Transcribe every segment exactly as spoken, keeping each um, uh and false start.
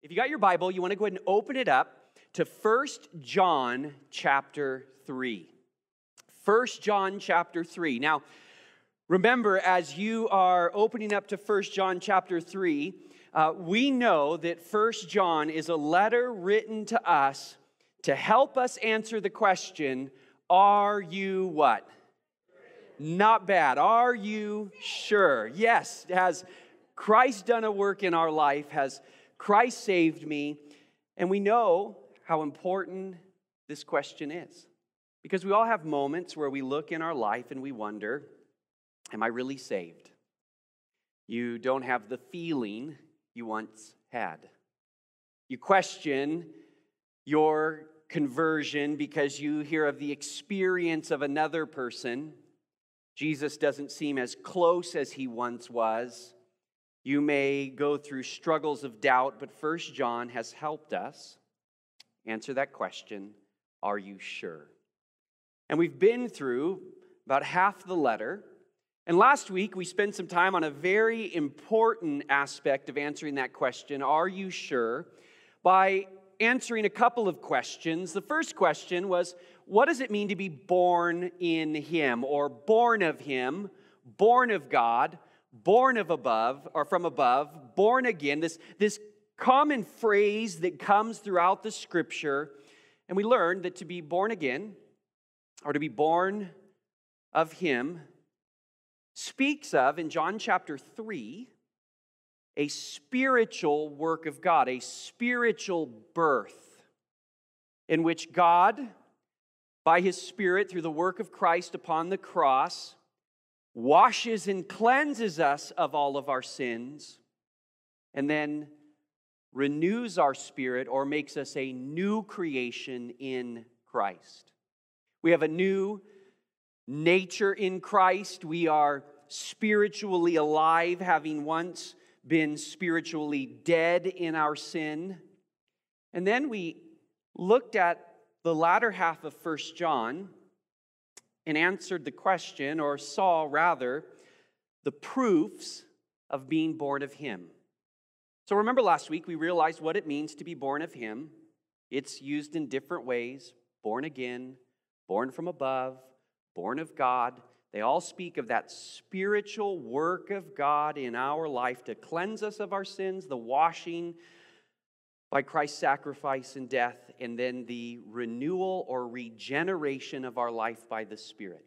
If you got your Bible, you want to go ahead and open it up to First John chapter three. First John chapter three. Now, remember, as you are opening up to First John chapter three, uh, we know that First John is a letter written to us to help us answer the question, are you what? Not bad. Are you sure? Yes. Has Christ done a work in our life? Has Christ saved me? And we know how important this question is. Because we all have moments where we look in our life and we wonder, am I really saved? You don't have the feeling you once had. You question your conversion because you hear of the experience of another person. Jesus doesn't seem as close as he once was. You may go through struggles of doubt, but First John has helped us answer that question, are you sure? And we've been through about half the letter. And last week, we spent some time on a very important aspect of answering that question, are you sure? By answering a couple of questions. The first question was, what does it mean to be born in Him, or born of Him, born of God, born of above, or from above, born again, this, this common phrase that comes throughout the Scripture. And we learned that to be born again, or to be born of Him, speaks of, in John chapter three, a spiritual work of God, a spiritual birth, in which God, by His Spirit, through the work of Christ upon the cross, washes and cleanses us of all of our sins, and then renews our spirit or makes us a new creation in Christ. We have a new nature in Christ. We are spiritually alive, having once been spiritually dead in our sin. And then we looked at the latter half of First John and answered the question, or saw rather, the proofs of being born of Him. So remember last week we realized what it means to be born of Him. It's used in different ways, born again, born from above, born of God. They all speak of that spiritual work of God in our life to cleanse us of our sins, the washing by Christ's sacrifice and death, and then the renewal or regeneration of our life by the Spirit.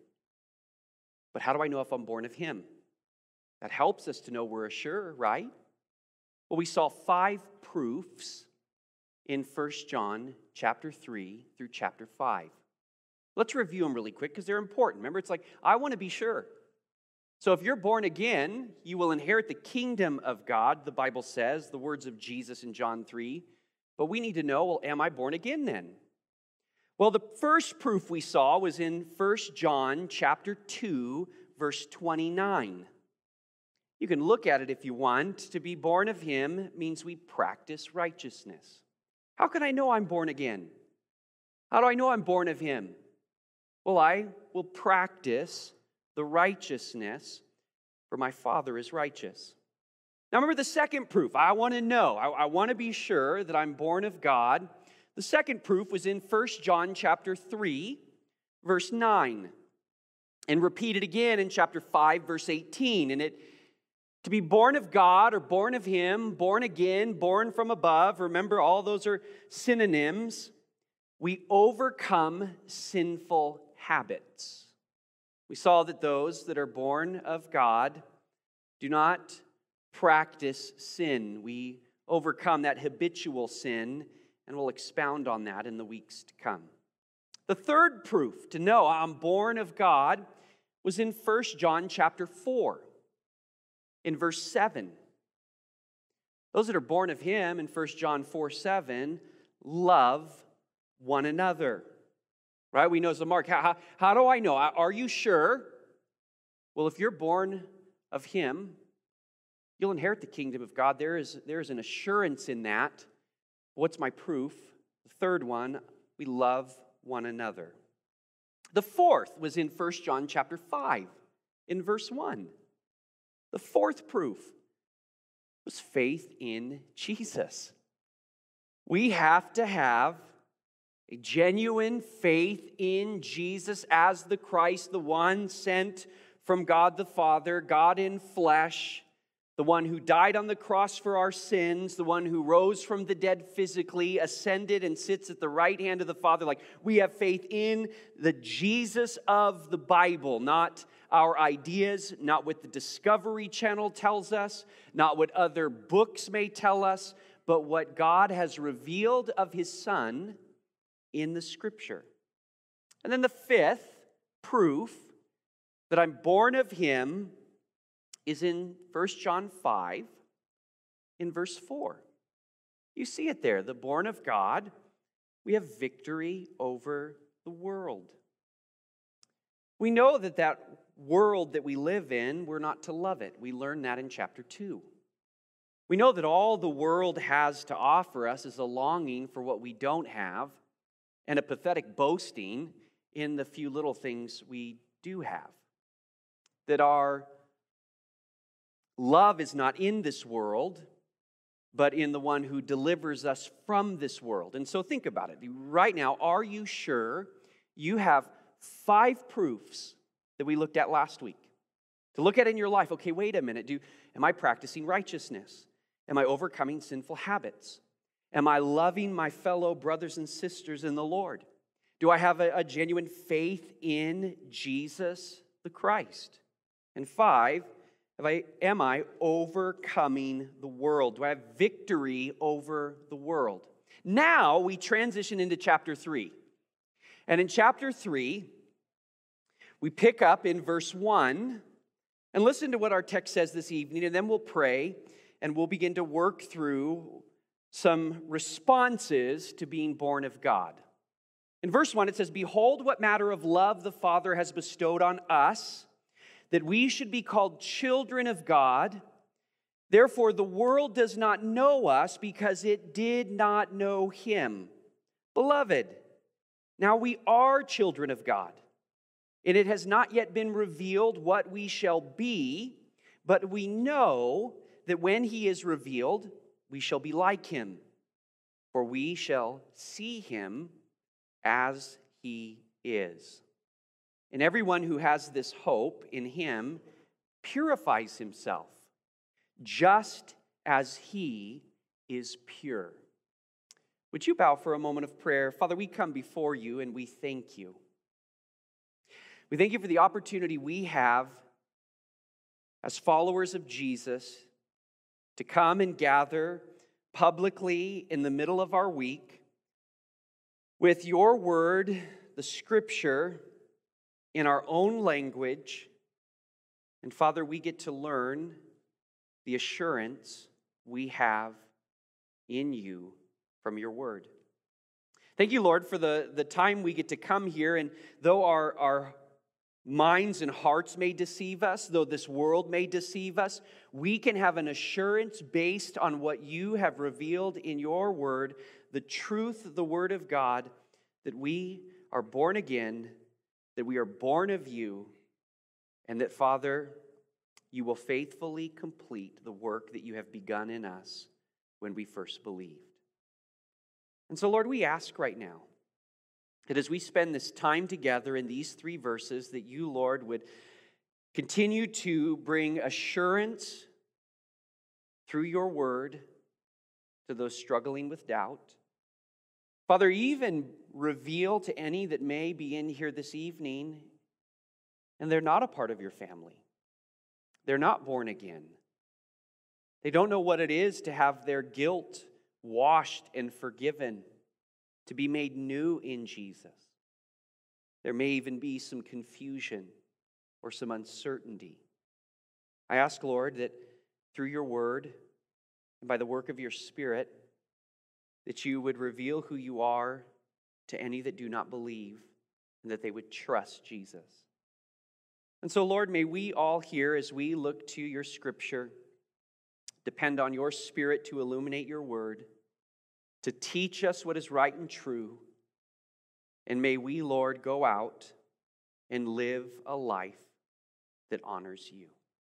But how do I know if I'm born of Him? That helps us to know we're sure, right? Well, we saw five proofs in First John chapter three through chapter five. Let's review them really quick because they're important. Remember, it's like, I want to be sure. So if you're born again, you will inherit the kingdom of God, the Bible says, the words of Jesus in John three. But we need to know, well, am I born again then? Well, the first proof we saw was in First John chapter two, verse twenty-nine. You can look at it if you want. To be born of Him means we practice righteousness. How can I know I'm born again? How do I know I'm born of Him? Well, I will practice the righteousness, for my Father is righteous. Now remember the second proof. I want to know. I, I want to be sure that I'm born of God. The second proof was in First John chapter three, verse nine. And repeated again in chapter five, verse eighteen. And it, to be born of God or born of Him, born again, born from above, remember all those are synonyms. We overcome sinful habits. We saw that those that are born of God do not practice sin. We overcome that habitual sin, and we'll expound on that in the weeks to come. The third proof to know I'm born of God was in First John chapter four, in verse seven. Those that are born of Him in First John four seven love one another. Right? We know, so Mark, how, how, how do I know? Are you sure? Well, if you're born of Him, you'll inherit the kingdom of God. There is, there is an assurance in that. What's my proof? The third one, we love one another. The fourth was in First John chapter five, in verse one. The fourth proof was faith in Jesus. We have to have a genuine faith in Jesus as the Christ, the one sent from God the Father, God in flesh, the one who died on the cross for our sins, the one who rose from the dead physically, ascended and sits at the right hand of the Father. Like, we have faith in the Jesus of the Bible, not our ideas, not what the Discovery Channel tells us, not what other books may tell us, but what God has revealed of His Son in the Scripture. And then the fifth proof that I'm born of Him is in First John five, in verse four. You see it there, the born of God, we have victory over the world. We know that that world that we live in, we're not to love it. We learn that in chapter two. We know that all the world has to offer us is a longing for what we don't have and a pathetic boasting in the few little things we do have. That our love is not in this world, but in the one who delivers us from this world. And so think about it. Right now, are you sure you have five proofs that we looked at last week to look at in your life? Okay, wait a minute. Do, am I practicing righteousness? Am I overcoming sinful habits? Am I loving my fellow brothers and sisters in the Lord? Do I have a, a genuine faith in Jesus the Christ? And five, have I, am I overcoming the world? Do I have victory over the world? Now we transition into chapter three. And in chapter three, we pick up in verse one, and listen to what our text says this evening, and then we'll pray, and we'll begin to work through some responses to being born of God. In verse one, it says, "Behold, what manner of love the Father has bestowed on us, that we should be called children of God. Therefore, the world does not know us because it did not know Him. Beloved, now we are children of God, and it has not yet been revealed what we shall be, but we know that when He is revealed, we shall be like Him, for we shall see Him as He is. And everyone who has this hope in Him purifies himself, just as He is pure." Would you bow for a moment of prayer? Father, we come before You and we thank You. We thank You for the opportunity we have as followers of Jesus to come and gather publicly in the middle of our week with Your word, the Scripture, in our own language. And Father, we get to learn the assurance we have in You from Your word. Thank You, Lord, for the, the time we get to come here, and though our, our minds and hearts may deceive us, though this world may deceive us, we can have an assurance based on what You have revealed in Your word, the truth of the word of God, that we are born again, that we are born of You, and that, Father, You will faithfully complete the work that You have begun in us when we first believed. And so, Lord, we ask right now that as we spend this time together in these three verses, that You, Lord, would continue to bring assurance through Your word to those struggling with doubt. Father, even reveal to any that may be in here this evening and they're not a part of Your family. They're not born again. They don't know what it is to have their guilt washed and forgiven, to be made new in Jesus. There may even be some confusion or some uncertainty. I ask, Lord, that through Your word and by the work of Your Spirit, that You would reveal who You are to any that do not believe, and that they would trust Jesus. And so, Lord, may we all here, as we look to Your Scripture, depend on Your Spirit to illuminate Your word, to teach us what is right and true. And may we, Lord, go out and live a life that honors You.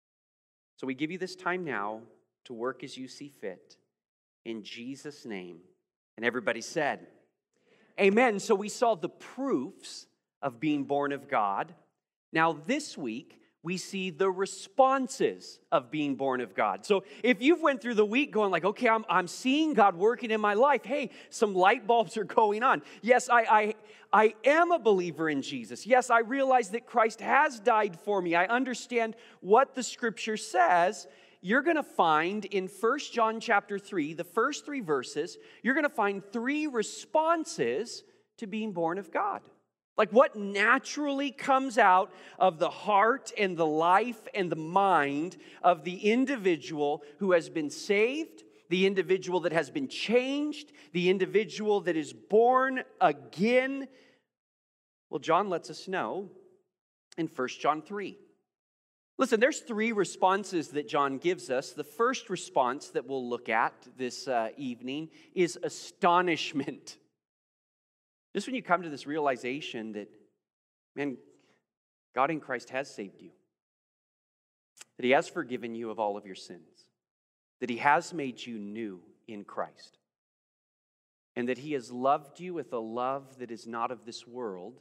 So we give You this time now to work as You see fit. In Jesus' name, And everybody said, amen. So we saw the proofs of being born of God. Now this week, we see the responses of being born of God. So if you've went through the week going like, okay, I'm, I'm seeing God working in my life. Hey, some light bulbs are going on. Yes, I, I, I am a believer in Jesus. Yes, I realize that Christ has died for me. I understand what the Scripture says. You're going to find in First John chapter three, the first three verses, you're going to find three responses to being born of God. Like what naturally comes out of the heart and the life and the mind of the individual who has been saved, the individual that has been changed, the individual that is born again. Well, John lets us know in First John three. Listen, there's three responses that John gives us. The first response that we'll look at this uh, evening is astonishment. Just when you come to this realization that, man, God in Christ has saved you, that He has forgiven you of all of your sins, that He has made you new in Christ, and that He has loved you with a love that is not of this world,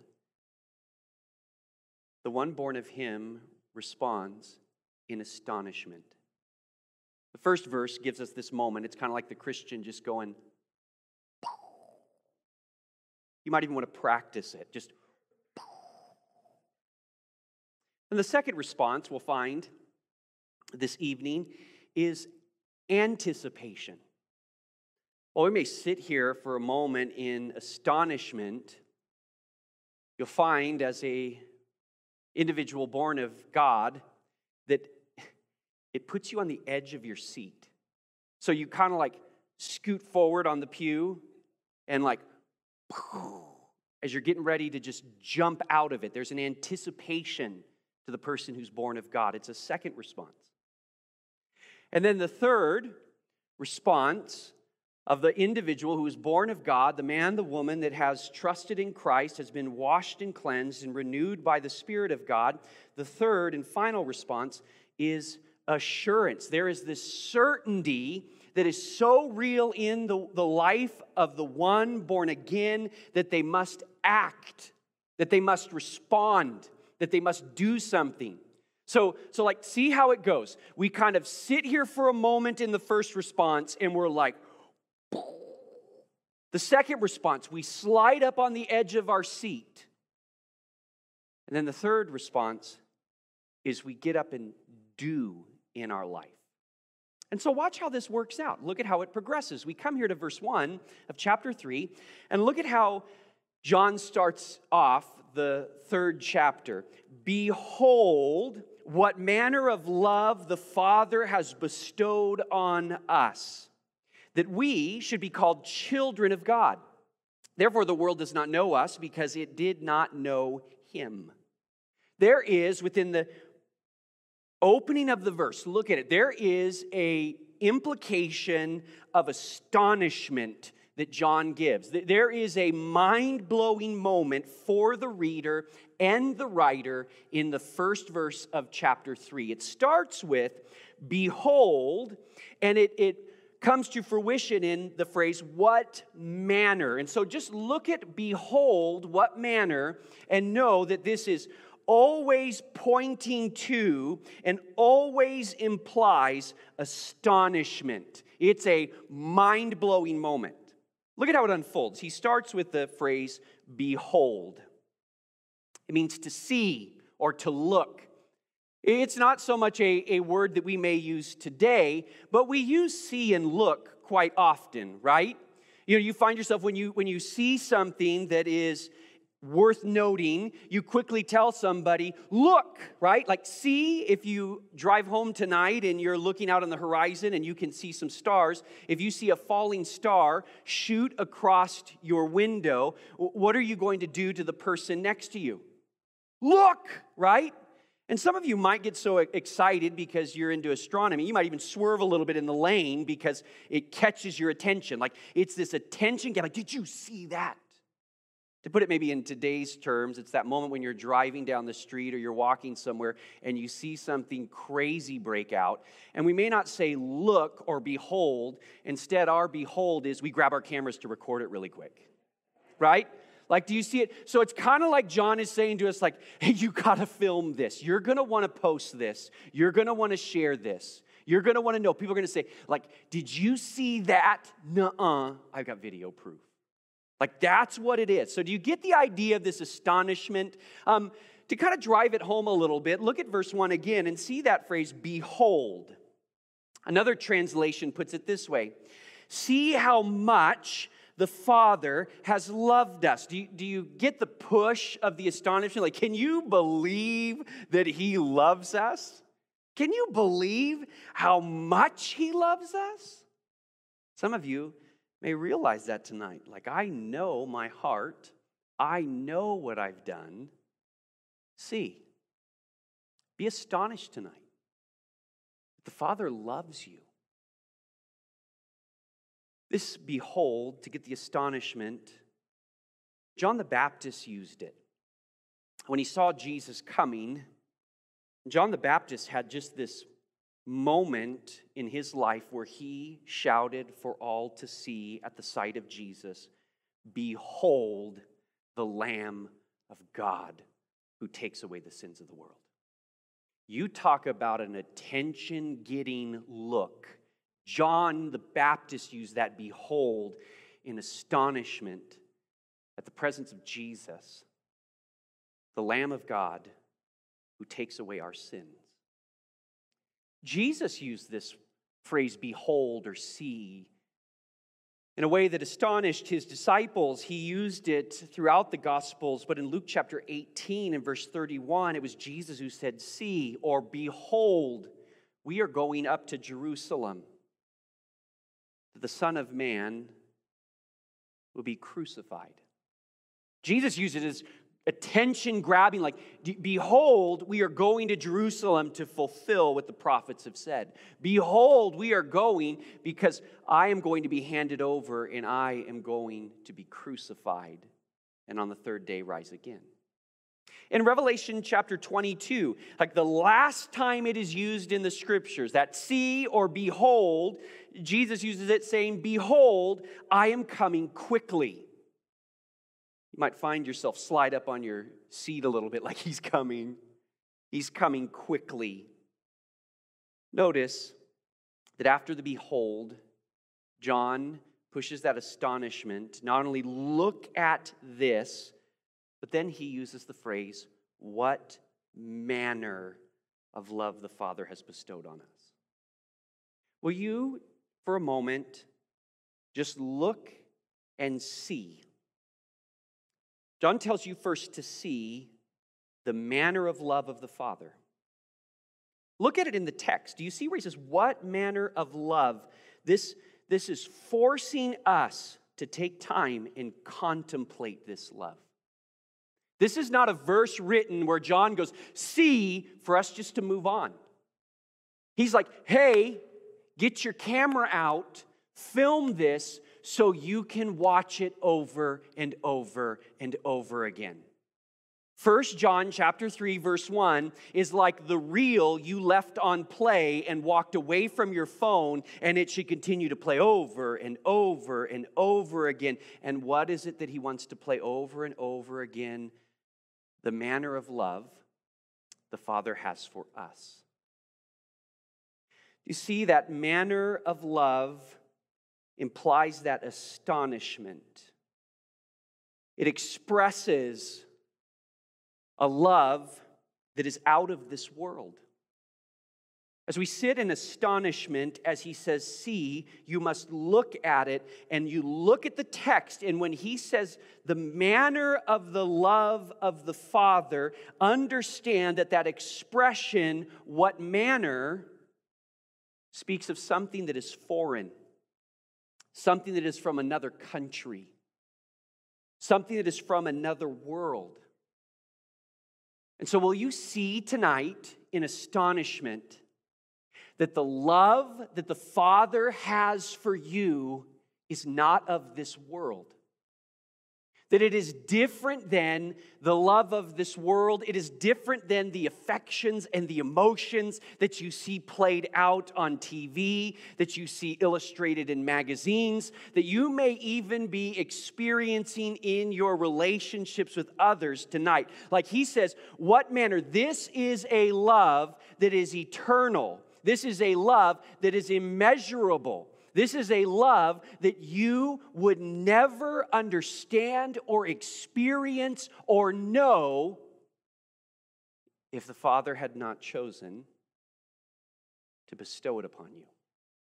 the one born of Him responds in astonishment. The first verse gives us this moment. It's kind of like the Christian just going, you might even want to practice it. Just. And the second response we'll find this evening is anticipation. Well, we may sit here for a moment in astonishment. You'll find as a individual born of God that it puts you on the edge of your seat. So you kind of like scoot forward on the pew and like, as you're getting ready to just jump out of it, there's an anticipation to the person who's born of God. It's a second response. And then the third response of the individual who is born of God, the man, the woman that has trusted in Christ, has been washed and cleansed and renewed by the Spirit of God. The third and final response is assurance. There is this certainty that is so real in the, the life of the one born again that they must act, that they must respond, that they must do something. So, so like, see how it goes. We kind of sit here for a moment in the first response and we're like, the second response, we slide up on the edge of our seat. And then the third response is we get up and do in our life. And so watch how this works out. Look at how it progresses. We come here to verse one of chapter three, and look at how John starts off the third chapter. Behold, what manner of love the Father has bestowed on us, that we should be called children of God. Therefore, the world does not know us because it did not know Him. There is, within the opening of the verse, look at it, there is a implication of astonishment that John gives. There is a mind-blowing moment for the reader and the writer in the first verse of chapter three. It starts with, behold, and it, it comes to fruition in the phrase, what manner? And so just look at behold, what manner, and know that this is always pointing to and always implies astonishment. It's a mind-blowing moment. Look at how it unfolds. He starts with the phrase, behold. It means to see or to look. It's not so much a, a word that we may use today, but we use see and look quite often, right? You know, you find yourself when you when you see something that is worth noting, you quickly tell somebody, look, right? Like, see, if you drive home tonight and you're looking out on the horizon and you can see some stars, if you see a falling star shoot across your window, what are you going to do to the person next to you? Look, right? And some of you might get so excited because you're into astronomy, you might even swerve a little bit in the lane because it catches your attention. Like, it's this attention game. Like, did you see that? To put it maybe in today's terms, it's that moment when you're driving down the street or you're walking somewhere and you see something crazy break out. And we may not say look or behold. Instead, our behold is we grab our cameras to record it really quick. Right? Like, do you see it? So it's kind of like John is saying to us, like, hey, you got to film this. You're going to want to post this. You're going to want to share this. You're going to want to know. People are going to say, like, did you see that? Nuh-uh. I've got video proof. Like, that's what it is. So do you get the idea of this astonishment? Um, to kind of drive it home a little bit, look at verse one again and see that phrase, behold. Another translation puts it this way. See how much the Father has loved us. Do you, do you get the push of the astonishment? Like, can you believe that He loves us? Can you believe how much He loves us? Some of you may realize that tonight. Like, I know my heart. I know what I've done. See, be astonished tonight. The Father loves you. This behold, to get the astonishment, John the Baptist used it. When he saw Jesus coming, John the Baptist had just this moment in his life where he shouted for all to see at the sight of Jesus, behold the Lamb of God who takes away the sins of the world. You talk about an attention-getting look. John the Baptist used that behold in astonishment at the presence of Jesus, the Lamb of God who takes away our sins. Jesus used this phrase, behold or see, in a way that astonished his disciples. He used it throughout the Gospels, but in Luke chapter eighteen and verse thirty-one, it was Jesus who said, see or behold, we are going up to Jerusalem. The Son of Man will be crucified. Jesus used it as attention grabbing, like, behold, we are going to Jerusalem to fulfill what the prophets have said. Behold, we are going because I am going to be handed over and I am going to be crucified and on the third day rise again. In Revelation chapter twenty-two, like the last time it is used in the scriptures, that see or behold, Jesus uses it saying, behold, I am coming quickly. You might find yourself slide up on your seat a little bit like he's coming. He's coming quickly. Notice that after the behold, John pushes that astonishment. Not only look at this, but then he uses the phrase, what manner of love the Father has bestowed on us. Will you, for a moment, just look and see? John tells you first to see the manner of love of the Father. Look at it in the text. Do you see where he says, what manner of love? This, this is forcing us to take time and contemplate this love. This is not a verse written where John goes, see, for us just to move on. He's like, hey, get your camera out, film this so you can watch it over and over and over again. First John chapter three, verse one is like the reel you left on play and walked away from your phone, and it should continue to play over and over and over again. And what is it that he wants to play over and over again? The manner of love the Father has for us. You see, that manner of love implies that astonishment. It expresses a love that is out of this world. As we sit in astonishment, as he says, see, you must look at it, and you look at the text, and when he says the manner of the love of the Father, understand that that expression, what manner, speaks of something that is foreign, something that is from another country, something that is from another world. And so will you see tonight in astonishment that the love that the Father has for you is not of this world? That it is different than the love of this world. It is different than the affections and the emotions that you see played out on T V, that you see illustrated in magazines, that you may even be experiencing in your relationships with others tonight. Like he says, what manner? This is a love that is eternal. This is a love that is immeasurable. This is a love that you would never understand or experience or know if the Father had not chosen to bestow it upon you.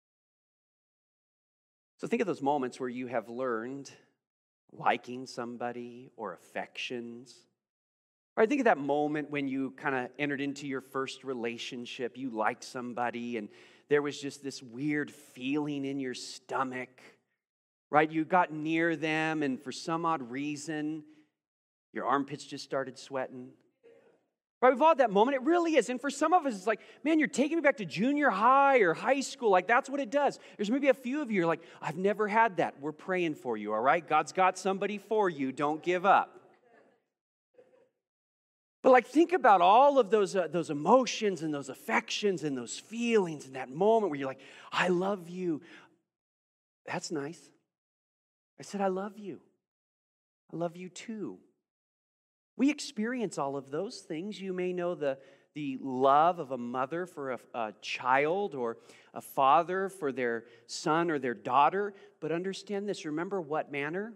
So think of those moments where you have learned liking somebody or affections. Or I think of that moment when you kind of entered into your first relationship. You liked somebody and there was just this weird feeling in your stomach, right? You got near them and for some odd reason, your armpits just started sweating. Right, we've all had that moment. It really is. And for some of us, it's like, man, you're taking me back to junior high or high school. Like, that's what it does. There's maybe a few of you who are like, I've never had that. We're praying for you, all right? God's got somebody for you. Don't give up. But like, think about all of those, uh, those emotions and those affections and those feelings in that moment where you're like, I love you. That's nice. I said, I love you. I love you too. We experience all of those things. You may know the, the love of a mother for a, a child or a father for their son or their daughter. But understand this. Remember what manner?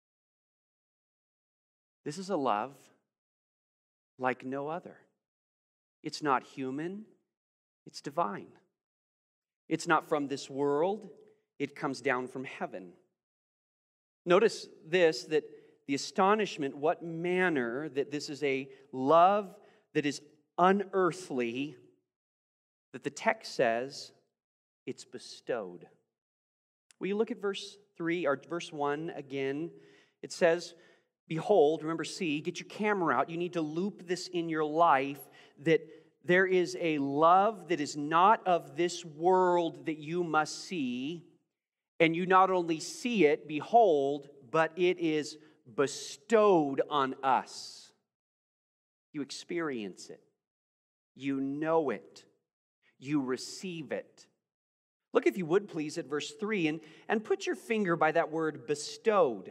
This is a love like no other. It's not human, it's divine. It's not from this world, it comes down from heaven. Notice this, that the astonishment, what manner that this is a love that is unearthly, that the text says it's bestowed. Will you look at verse three, or verse one again? It says, behold, remember, see, get your camera out. You need to loop this in your life, that there is a love that is not of this world that you must see. And you not only see it, behold, but it is bestowed on us. You experience it. You know it. You receive it. Look, if you would, please, at verse three, and, and put your finger by that word bestowed.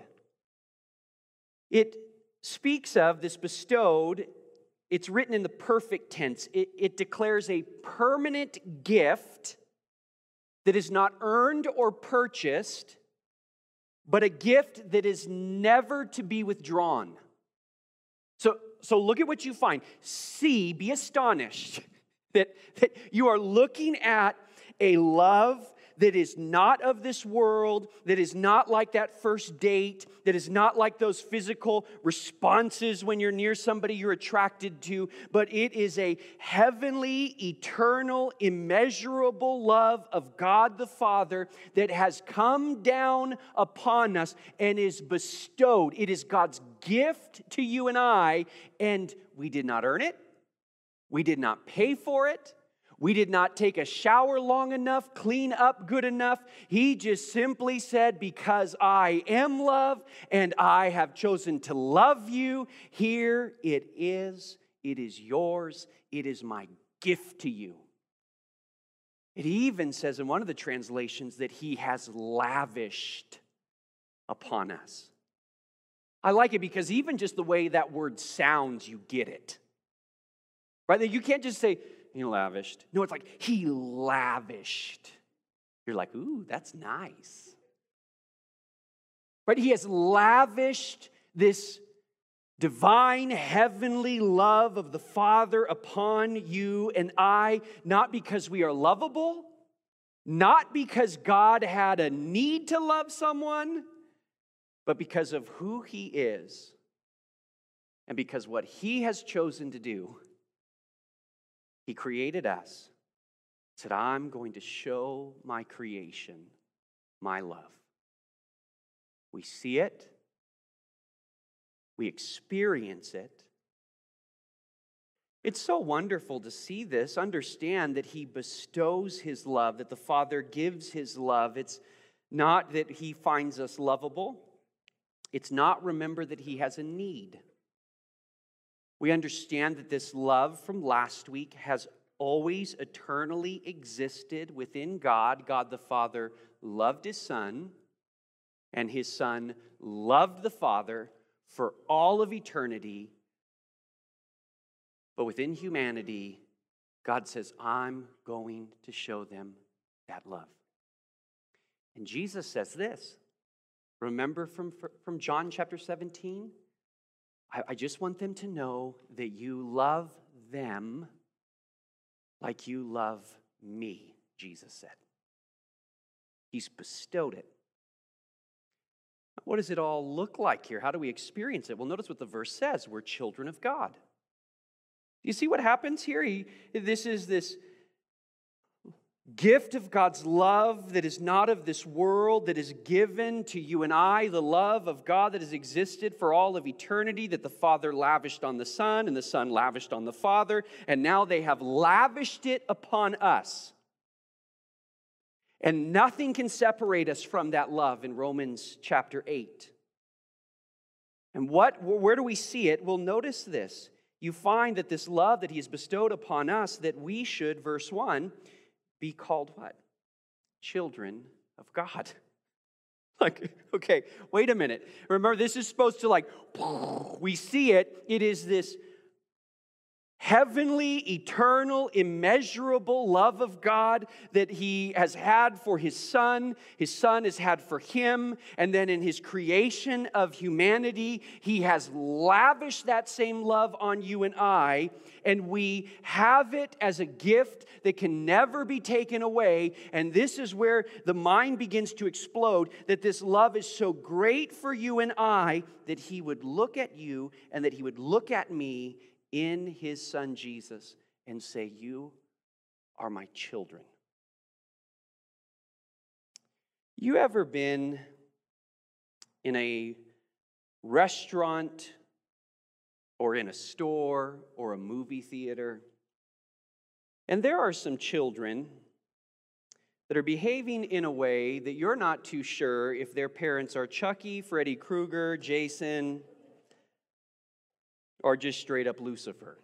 It speaks of this bestowed, it's written in the perfect tense. It, it declares a permanent gift that is not earned or purchased, but a gift that is never to be withdrawn. So, so look at what you find. See, be astonished that, that you are looking at a love that is not of this world, that is not like that first date, that is not like those physical responses when you're near somebody you're attracted to, but it is a heavenly, eternal, immeasurable love of God the Father that has come down upon us and is bestowed. It is God's gift to you and I, and we did not earn it. We did not pay for it. We did not take a shower long enough, clean up good enough. He just simply said, because I am love and I have chosen to love you, here it is. It is yours. It is my gift to you. It even says in one of the translations that he has lavished upon us. I like it because even just the way that word sounds, you get it. Right? You can't just say, he lavished. No, it's like, he lavished. You're like, ooh, that's nice. Right? He has lavished this divine, heavenly love of the Father upon you and I, not because we are lovable, not because God had a need to love someone, but because of who he is and because what he has chosen to do. He created us, said, I'm going to show my creation my love. We see it. We experience it. It's so wonderful to see this, understand that he bestows his love, that the Father gives his love. It's not that he finds us lovable. It's not remember that he has a need. We understand that this love from last week has always eternally existed within God. God the Father loved his Son, and his Son loved the Father for all of eternity. But within humanity, God says, I'm going to show them that love. And Jesus says this. Remember from, from John chapter seventeen? I, I just want them to know that you love them like you love me, Jesus said. He's bestowed it. What does it all look like here? How do we experience it? Well, notice what the verse says. We're children of God. You see what happens here? He, this is this gift of God's love that is not of this world, that is given to you and I, the love of God that has existed for all of eternity, that the Father lavished on the Son, and the Son lavished on the Father, and now they have lavished it upon us. And nothing can separate us from that love in Romans chapter eight. And what, where do we see it? Well, notice this. You find that this love that he has bestowed upon us, that we should, verse one, be called what? Children of God. Like, okay, wait a minute. Remember, this is supposed to like, we see it. It is this heavenly, eternal, immeasurable love of God that he has had for his Son, his Son has had for him, and then in his creation of humanity, he has lavished that same love on you and I, and we have it as a gift that can never be taken away, and this is where the mind begins to explode, that this love is so great for you and I, that he would look at you and that he would look at me in his Son Jesus and say, you are my children. You ever been in a restaurant or in a store or a movie theater, and there are some children that are behaving in a way that you're not too sure if their parents are Chucky, Freddy Krueger, Jason, or just straight up Lucifer.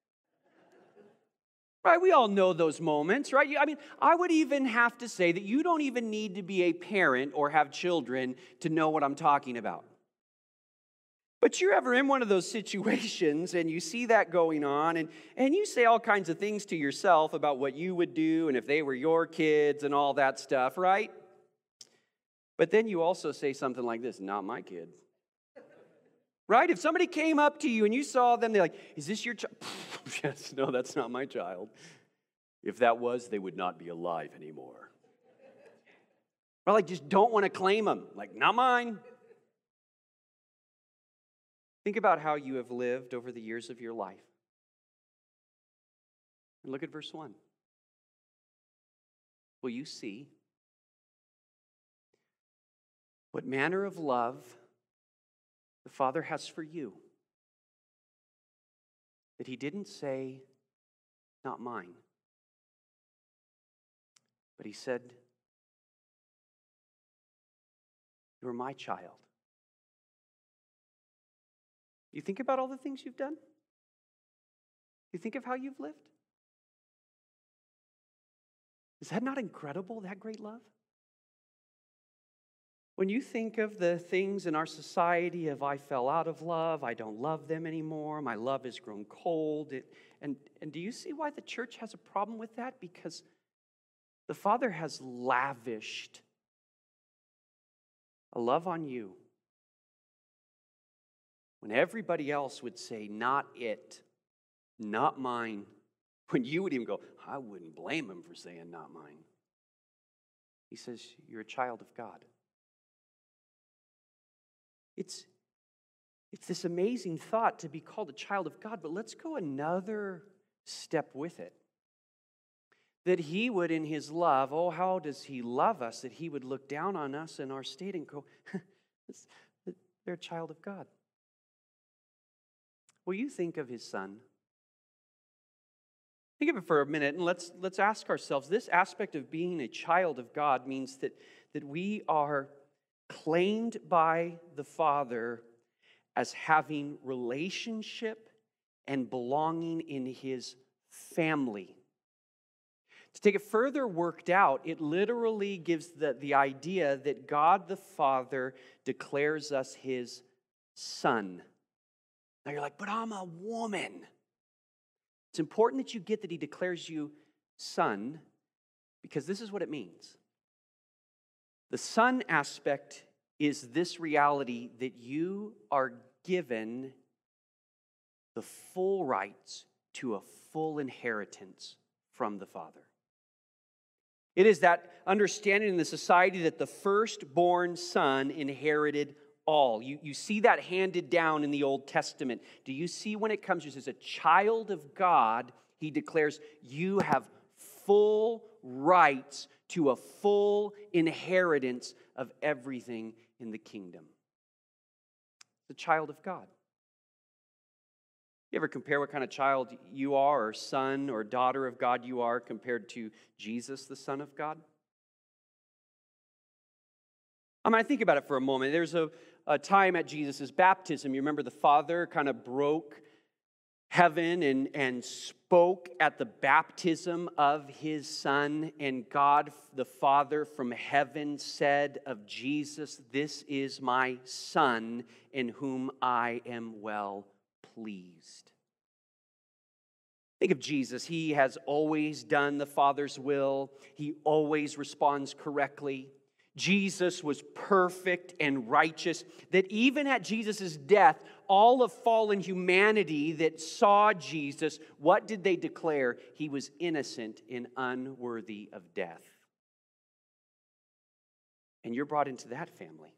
Right? We all know those moments, right? I mean, I would even have to say that you don't even need to be a parent or have children to know what I'm talking about. But you're ever in one of those situations and you see that going on and, and you say all kinds of things to yourself about what you would do and if they were your kids and all that stuff, right? But then you also say something like this, not my kid. Right? If somebody came up to you and you saw them, they're like, is this your child? Yes, no, that's not my child. If that was, they would not be alive anymore. Or like, just don't want to claim them. Like, not mine. Think about how you have lived over the years of your life. And look at verse one. Will you see what manner of love the Father has for you? That he didn't say, not mine. But he said, you're my child. You think about all the things you've done? You think of how you've lived? Is that not incredible, that great love? When you think of the things in our society of I fell out of love, I don't love them anymore, my love has grown cold, it, and, and do you see why the church has a problem with that? Because the Father has lavished a love on you when everybody else would say, not it, not mine. When you would even go, I wouldn't blame him for saying not mine. He says, you're a child of God. It's, it's this amazing thought to be called a child of God, but let's go another step with it. That he would, in his love, oh, how does he love us, that he would look down on us in our state and go, they're a child of God. Will you think of his Son? Think of it for a minute, and let's, let's ask ourselves, this aspect of being a child of God means that, that we are claimed by the Father as having relationship and belonging in his family. To take it further worked out, it literally gives the, the idea that God the Father declares us his son. Now you're like, but I'm a woman. It's important that you get that he declares you son, because this is what it means. The son aspect is this reality that you are given the full rights to a full inheritance from the Father. It is that understanding in the society that the firstborn son inherited all. You, you see that handed down in the Old Testament. Do you see when it comes to as a child of God, he declares you have full rights to a full inheritance of everything in the kingdom. The child of God. You ever compare what kind of child you are, or son or daughter of God you are, compared to Jesus, the Son of God? I mean, I think about it for a moment. There's a, a time at Jesus' baptism. You remember the Father kind of broke heaven and, and spoke at the baptism of his Son, and God the Father from heaven said of Jesus, "This is my Son in whom I am well pleased." Think of Jesus. He has always done the Father's will. He always responds correctly. Jesus was perfect and righteous, that even at Jesus' death, all of fallen humanity that saw Jesus, what did they declare? He was innocent and unworthy of death. And you're brought into that family.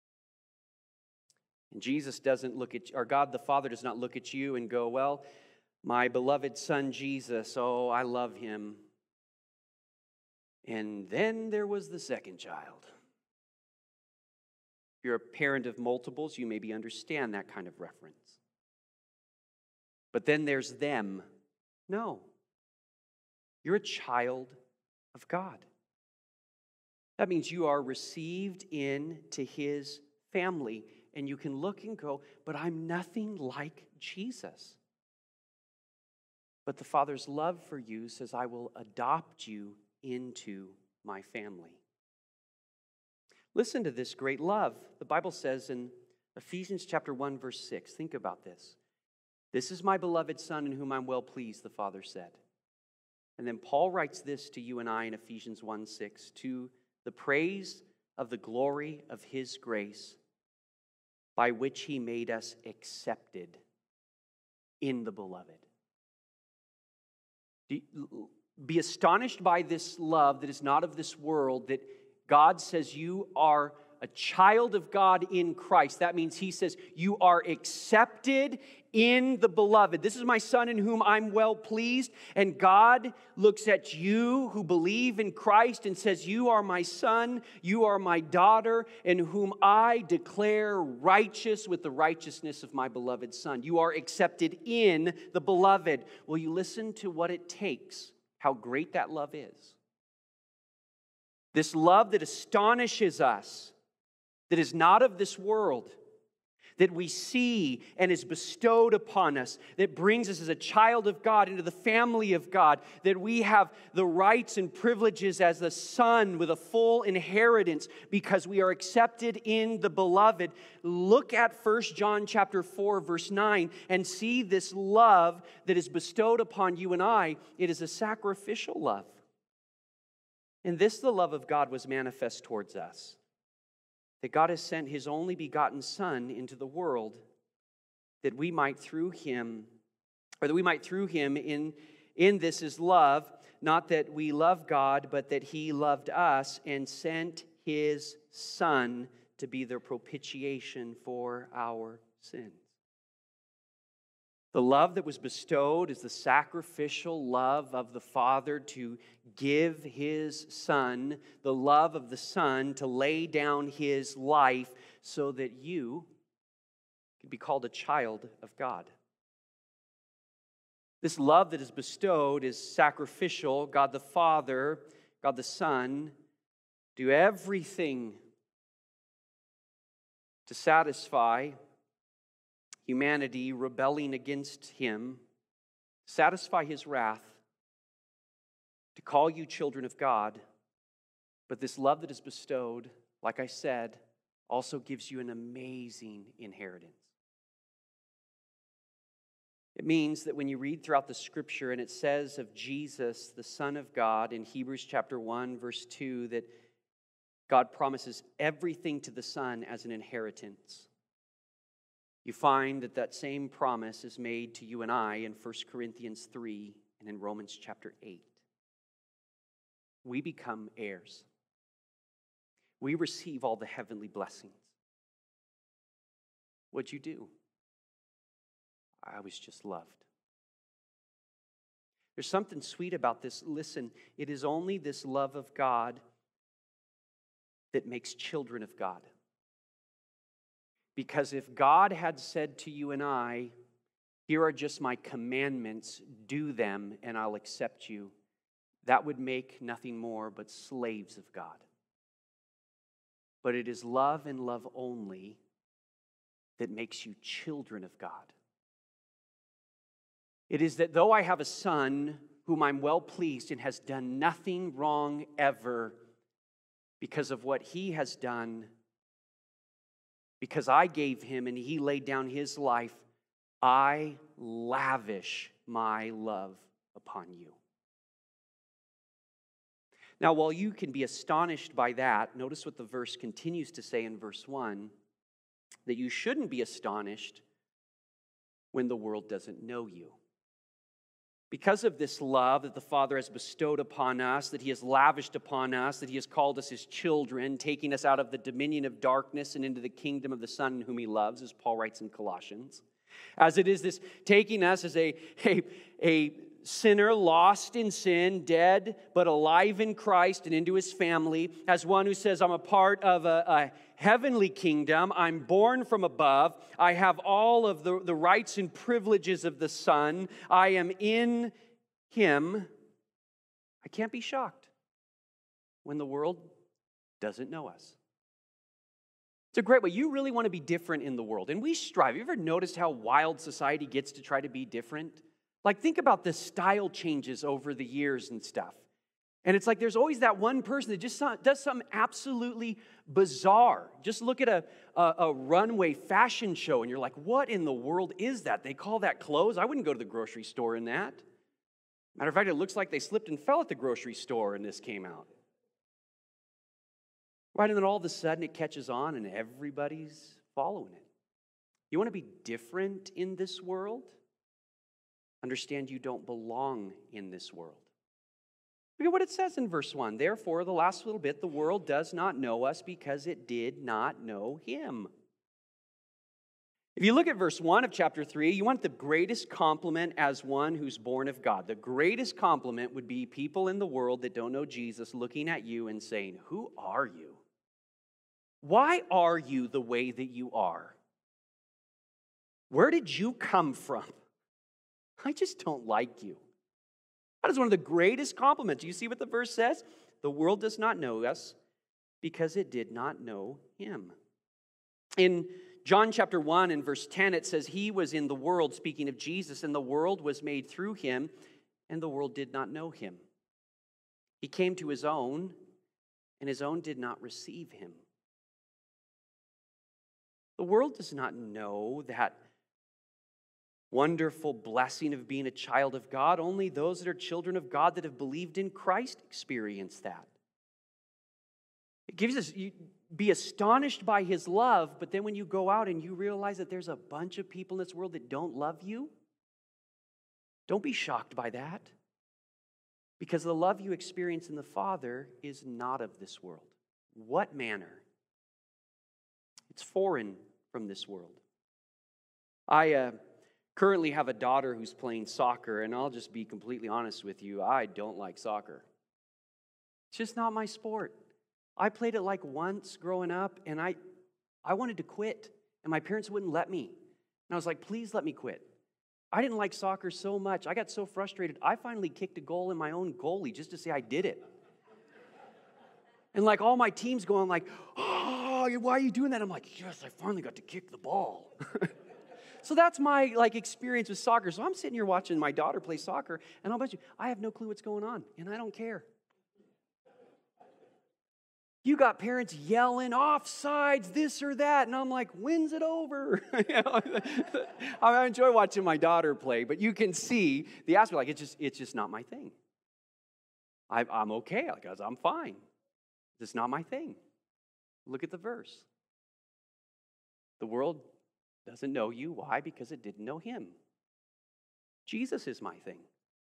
And Jesus doesn't look at, or God the Father does not look at you and go, well, my beloved Son Jesus, oh, I love him. And then there was the second child. If you're a parent of multiples, you maybe understand that kind of reference. But then there's them. No. You're a child of God. That means you are received into his family. And you can look and go, but I'm nothing like Jesus. But the Father's love for you says, I will adopt you into my family. Listen to this great love. The Bible says in Ephesians chapter one, verse six, think about this. This is my beloved Son in whom I'm well pleased, the Father said. And then Paul writes this to you and I in Ephesians one six, to the praise of the glory of his grace, by which he made us accepted in the beloved. Be astonished by this love that is not of this world, that God says you are a child of God in Christ. That means he says you are accepted in the beloved. This is my Son in whom I'm well pleased. And God looks at you who believe in Christ and says, you are my son, you are my daughter, in whom I declare righteous with the righteousness of my beloved Son. You are accepted in the beloved. Will you listen to what it takes, how great that love is? This love that astonishes us, that is not of this world, that we see and is bestowed upon us, that brings us as a child of God into the family of God, that we have the rights and privileges as the son with a full inheritance because we are accepted in the beloved. Look at First John chapter four, verse nine, and see this love that is bestowed upon you and I. It is a sacrificial love. And this, the love of God, was manifest towards us, that God has sent his only begotten Son into the world, that we might through him, or that we might through him in, in this is love, not that we love God, but that he loved us and sent his Son to be the propitiation for our sins. The love that was bestowed is the sacrificial love of the Father to give his Son, the love of the Son to lay down his life so that you could be called a child of God. This love that is bestowed is sacrificial. God the Father, God the Son, do everything to satisfy humanity rebelling against him, satisfy his wrath, to call you children of God. But this love that is bestowed, like I said, also gives you an amazing inheritance. It means that when you read throughout the scripture and it says of Jesus, the Son of God, in Hebrews chapter one, verse two, that God promises everything to the Son as an inheritance. You find that that same promise is made to you and I in First Corinthians three and in Romans chapter eight. We become heirs. We receive all the heavenly blessings. What'd you do? I was just loved. There's something sweet about this. Listen, it is only this love of God that makes children of God. Because if God had said to you and I, here are just my commandments, do them and I'll accept you, that would make nothing more but slaves of God. But it is love and love only that makes you children of God. It is that though I have a son whom I'm well pleased and has done nothing wrong ever, because of what he has done, because I gave him and he laid down his life, I lavish my love upon you. Now, while you can be astonished by that, notice what the verse continues to say in verse one, that you shouldn't be astonished when the world doesn't know you. Because of this love that the Father has bestowed upon us, that he has lavished upon us, that he has called us his children, taking us out of the dominion of darkness and into the kingdom of the Son whom he loves, as Paul writes in Colossians. As it is this taking us as a, a, a sinner lost in sin, dead but alive in Christ and into his family, as one who says, I'm a part of a, a heavenly kingdom, I'm born from above, I have all of the, the rights and privileges of the Son, I am in him. I can't be shocked when the world doesn't know us. It's a great way. You really want to be different in the world, and we strive. Have you ever noticed how wild society gets to try to be different? Like, think about the style changes over the years and stuff. And it's like there's always that one person that just does something absolutely bizarre. Just look at a, a, a runway fashion show, and you're like, what in the world is that? They call that clothes? I wouldn't go to the grocery store in that. Matter of fact, it looks like they slipped and fell at the grocery store and this came out. Right, and then all of a sudden it catches on and everybody's following it. You want to be different in this world? Understand you don't belong in this world. Look at what it says in verse one. Therefore, the last little bit, the world does not know us because it did not know him. If you look at verse one of chapter three, you want the greatest compliment as one who's born of God. The greatest compliment would be people in the world that don't know Jesus looking at you and saying, who are you? Why are you the way that you are? Where did you come from? I just don't like you. That is one of the greatest compliments. You see what the verse says? The world does not know us because it did not know him. In John chapter one and verse ten, it says, he was in the world, speaking of Jesus, and the world was made through him, and the world did not know him. He came to his own, and his own did not receive him. The world does not know that wonderful blessing of being a child of God. Only those that are children of God that have believed in Christ experience that. It gives us, you be astonished by his love, but then when you go out and you realize that there's a bunch of people in this world that don't love you, don't be shocked by that. Because the love you experience in the Father is not of this world. What manner? It's foreign from this world. I uh, currently have a daughter who's playing soccer, and I'll just be completely honest with you, I don't like soccer. It's just not my sport. I played it like once growing up, and I, I wanted to quit, and my parents wouldn't let me. And I was like, please let me quit. I didn't like soccer so much. I got so frustrated, I finally kicked a goal in my own goalie just to say I did it. And like all my teams going like, oh, oh, why are you doing that? I'm like, yes, I finally got to kick the ball. So that's my like experience with soccer. So I'm sitting here watching my daughter play soccer, and I'll bet you, I have no clue what's going on, and I don't care. You got parents yelling, offsides, this or that, and I'm like, when's it over? You know, I enjoy watching my daughter play, but you can see the aspect, like, it's just, it's just not my thing. I, I'm okay, because I'm fine. It's not my thing. Look at the verse. The world doesn't know you. Why? Because it didn't know him. Jesus is my thing.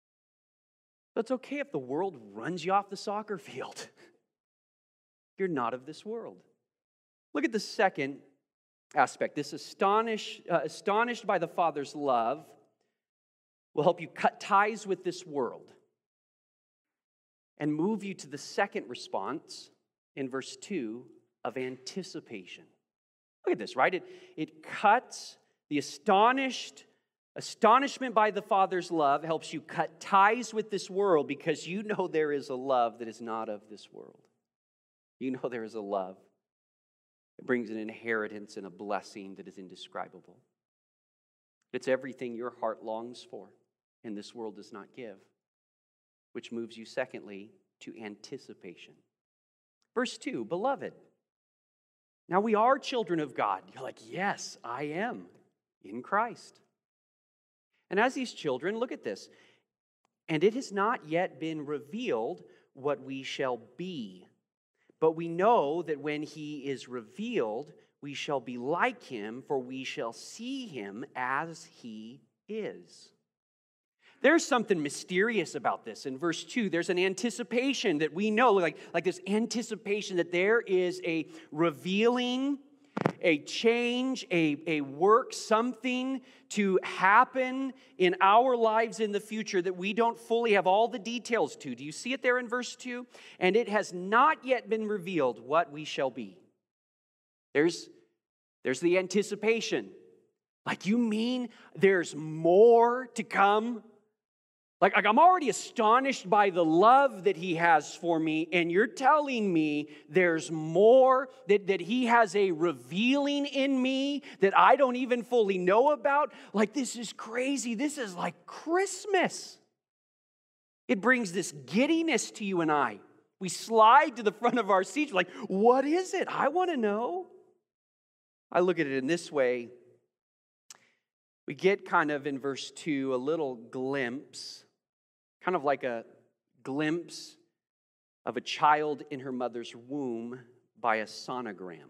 But it's okay if the world runs you off the soccer field. You're not of this world. Look at the second aspect. This astonish, uh, astonished by the Father's love will help you cut ties with this world and move you to the second response in verse two of anticipation. Look at this, right? It, it cuts the astonished, astonishment by the Father's love helps you cut ties with this world because you know there is a love that is not of this world. You know there is a love that brings an inheritance and a blessing that is indescribable. It's everything your heart longs for and this world does not give, which moves you, secondly, to anticipation. Verse two, beloved. Now we are children of God. You're like, yes, I am in Christ. And as these children, look at this. And it has not yet been revealed what we shall be. But we know that when he is revealed, we shall be like him, for we shall see him as he is. There's something mysterious about this. In verse two, there's an anticipation that we know, like, like this anticipation that there is a revealing, a change, a, a work, something to happen in our lives in the future that we don't fully have all the details to. Do you see it there in verse two? And it has not yet been revealed what we shall be. There's, there's the anticipation. Like, you mean there's more to come? Like, like, I'm already astonished by the love that he has for me, and you're telling me there's more, that, that he has a revealing in me that I don't even fully know about? Like, this is crazy. This is like Christmas. It brings this giddiness to you and I. We slide to the front of our seats, like, what is it? I want to know. I look at it in this way. We get kind of in verse two a little glimpse, kind of like a glimpse of a child in her mother's womb by a sonogram.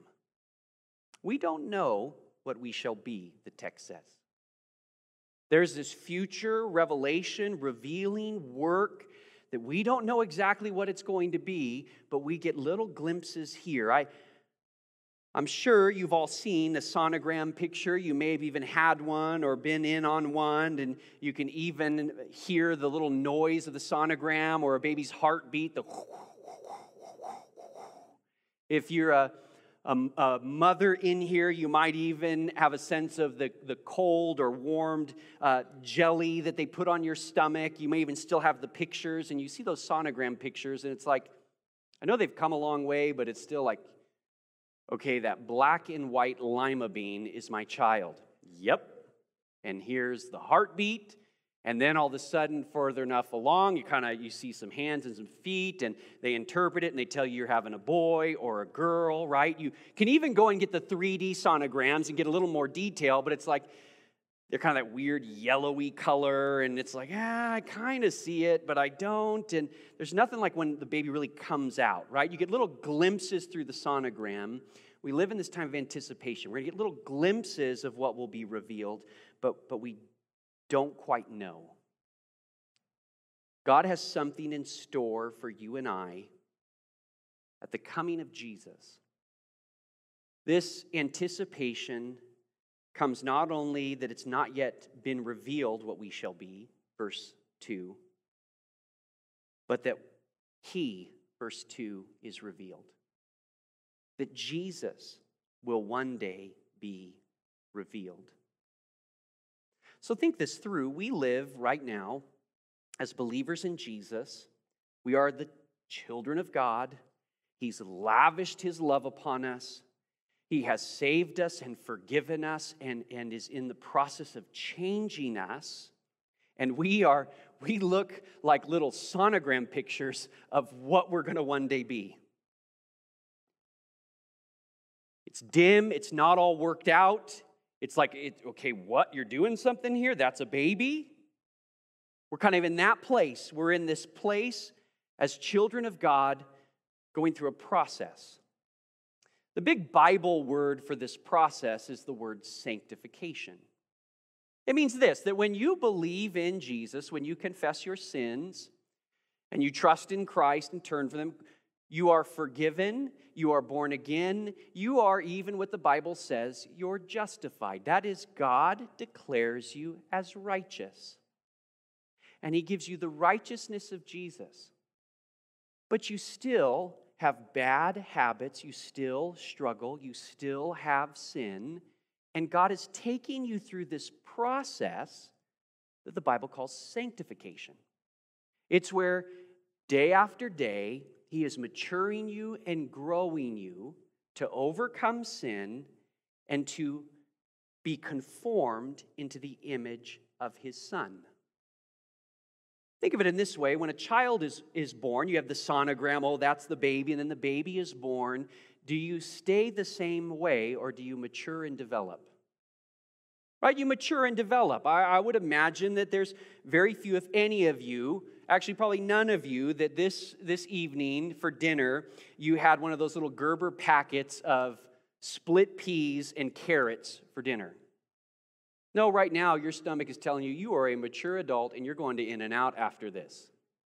We don't know what we shall be, the text says. There's this future revelation, revealing work that we don't know exactly what it's going to be, but we get little glimpses here. I I'm sure you've all seen the sonogram picture. You may have even had one or been in on one, and you can even hear the little noise of the sonogram or a baby's heartbeat. The if you're a, a, a mother in here, you might even have a sense of the, the cold or warmed uh, jelly that they put on your stomach. You may even still have the pictures, and you see those sonogram pictures, and it's like, I know they've come a long way, but it's still like, okay, that black and white lima bean is my child. Yep. And here's the heartbeat. And then all of a sudden, further enough along, you kind of, you see some hands and some feet, and they interpret it, and they tell you you're having a boy or a girl, right? You can even go and get the three D sonograms and get a little more detail, but it's like, they're kind of that weird yellowy color, and it's like, ah, I kind of see it, but I don't. And there's nothing like when the baby really comes out, right? You get little glimpses through the sonogram. We live in this time of anticipation. We're going to get little glimpses of what will be revealed, but, but we don't quite know. God has something in store for you and I at the coming of Jesus. This anticipation comes not only that it's not yet been revealed what we shall be, verse two, but that he, verse two, is revealed. That Jesus will one day be revealed. So think this through. We live right now as believers in Jesus. We are the children of God. He's lavished his love upon us. He has saved us and forgiven us and, and is in the process of changing us. And we are, we look like little sonogram pictures of what we're going to one day be. It's dim, it's not all worked out. It's like, it, okay, what? You're doing something here? That's a baby? We're kind of in that place. We're in this place as children of God going through a process. The big Bible word for this process is the word sanctification. It means this, that when you believe in Jesus, when you confess your sins, and you trust in Christ and turn from them, you are forgiven, you are born again, you are, even what the Bible says, you're justified. That is, God declares you as righteous. And He gives you the righteousness of Jesus. But you still have bad habits, you still struggle, you still have sin, and God is taking you through this process that the Bible calls sanctification. It's where day after day, He is maturing you and growing you to overcome sin and to be conformed into the image of His Son. Think of it in this way. When a child is, is born, you have the sonogram, oh, that's the baby, and then the baby is born. Do you stay the same way, or do you mature and develop? Right? You mature and develop. I, I would imagine that there's very few, if any of you, actually probably none of you, that this, this evening for dinner, you had one of those little Gerber packets of split peas and carrots for dinner. No, right now, your stomach is telling you you are a mature adult and you're going to In-N-Out after this.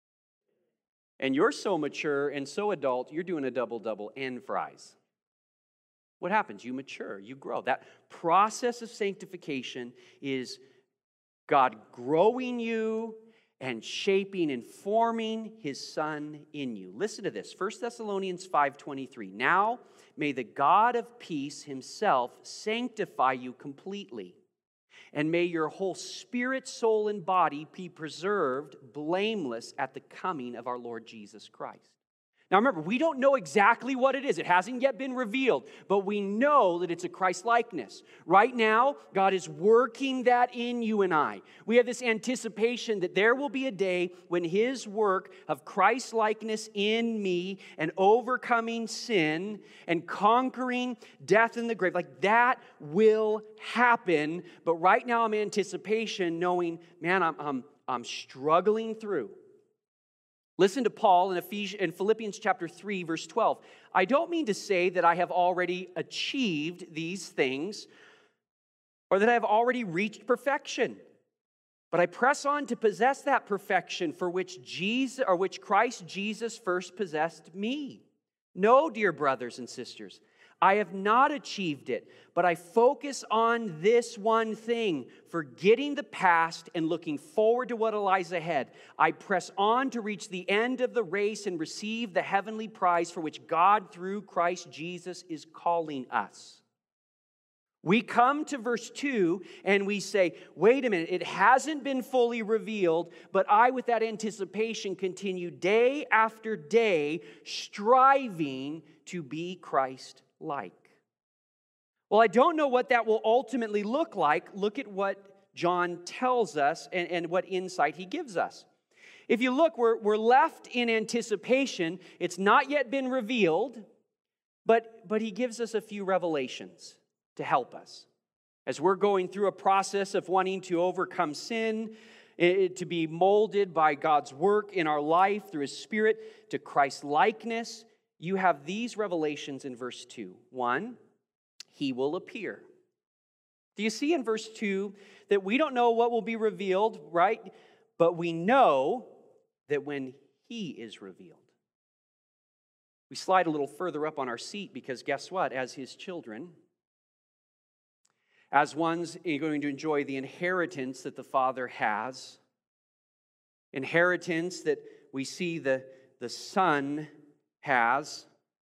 And you're so mature and so adult, you're doing a double-double and fries. What happens? You mature, you grow. That process of sanctification is God growing you and shaping and forming His Son in you. Listen to this, First Thessalonians five twenty-three. Now may the God of peace Himself sanctify you completely, and may your whole spirit, soul, and body be preserved blameless at the coming of our Lord Jesus Christ. Now remember, we don't know exactly what it is. It hasn't yet been revealed, but we know that it's a Christ-likeness. Right now, God is working that in you and I. We have this anticipation that there will be a day when His work of Christ-likeness in me and overcoming sin and conquering death and the grave, like that will happen. But right now, I'm in anticipation knowing, man, I'm, I'm, I'm struggling through. Listen to Paul in, Ephesians, in Philippians chapter three, verse twelve. I don't mean to say that I have already achieved these things or that I have already reached perfection, but I press on to possess that perfection for which Jesus, or which Christ Jesus first possessed me. No, dear brothers and sisters, I have not achieved it, but I focus on this one thing, forgetting the past and looking forward to what lies ahead. I press on to reach the end of the race and receive the heavenly prize for which God, through Christ Jesus, is calling us. We come to verse two and we say, wait a minute, it hasn't been fully revealed, but I, with that anticipation, continue day after day striving to be Christ-like. Well, I don't know what that will ultimately look like. Look at what John tells us and, and what insight he gives us. If you look, we're, we're left in anticipation. It's not yet been revealed, but, but he gives us a few revelations to help us. As we're going through a process of wanting to overcome sin, it, to be molded by God's work in our life through His Spirit to Christ-likeness, you have these revelations in verse two. One, He will appear. Do you see in verse two that we don't know what will be revealed, right? But we know that when He is revealed. We slide a little further up on our seat because guess what? As His children, as ones going to enjoy the inheritance that the Father has, inheritance that we see the, the Son has,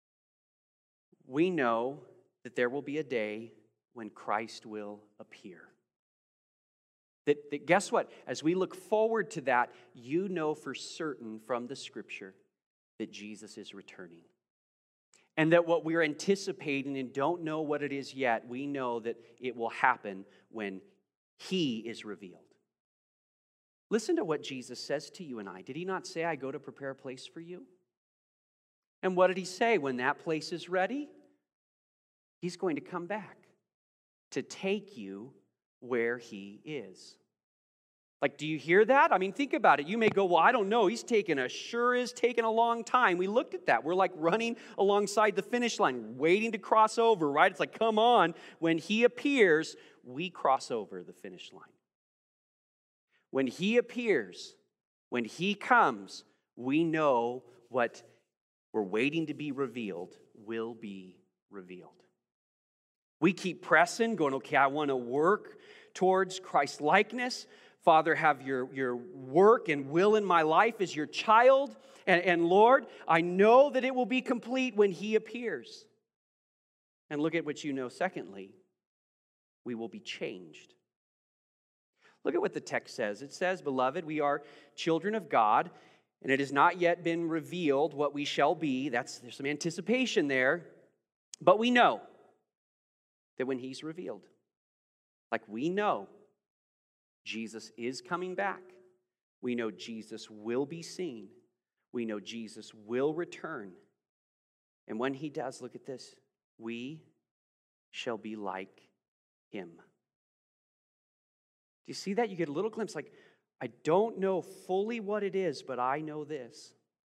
we know that there will be a day when Christ will appear. That, that guess what? As we look forward to that, you know for certain from the Scripture that Jesus is returning. And that what we're anticipating and don't know what it is yet, we know that it will happen when he is revealed. Listen to what Jesus says to you and I. Did he not say, I go to prepare a place for you? And what did he say? When that place is ready, he's going to come back to take you where he is. Like, do you hear that? I mean, think about it. You may go, well, I don't know. He's taken a, sure is taking a long time. We looked at that. We're like running alongside the finish line, waiting to cross over, right? It's like, come on. When he appears, we cross over the finish line. When he appears, when he comes, we know what we're waiting to be revealed will be revealed. We keep pressing, going, okay, I want to work towards Christ likeness. Father, have your, your work and will in my life as your child. And, and Lord, I know that it will be complete when he appears. And look at what you know. Secondly, we will be changed. Look at what the text says. It says, beloved, we are children of God, and it has not yet been revealed what we shall be. That's, there's some anticipation there. But we know that when he's revealed, like we know Jesus is coming back. We know Jesus will be seen. We know Jesus will return. And when he does, look at this, we shall be like him. Do you see that? You get a little glimpse, like, I don't know fully what it is, but I know this.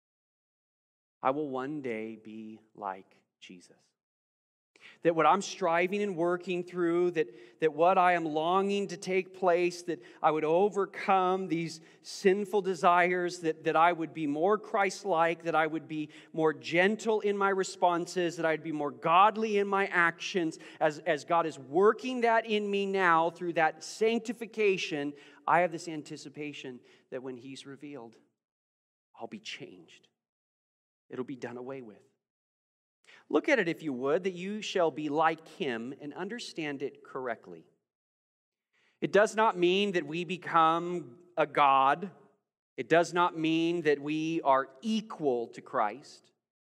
I will one day be like Jesus. That what I'm striving and working through, that, that what I am longing to take place, that I would overcome these sinful desires, that, that I would be more Christ-like, that I would be more gentle in my responses, that I'd be more godly in my actions. As, as God is working that in me now through that sanctification, I have this anticipation that when he's revealed, I'll be changed. It'll be done away with. Look at it, if you would, that you shall be like him, and understand it correctly. It does not mean that we become a god. It does not mean that we are equal to Christ.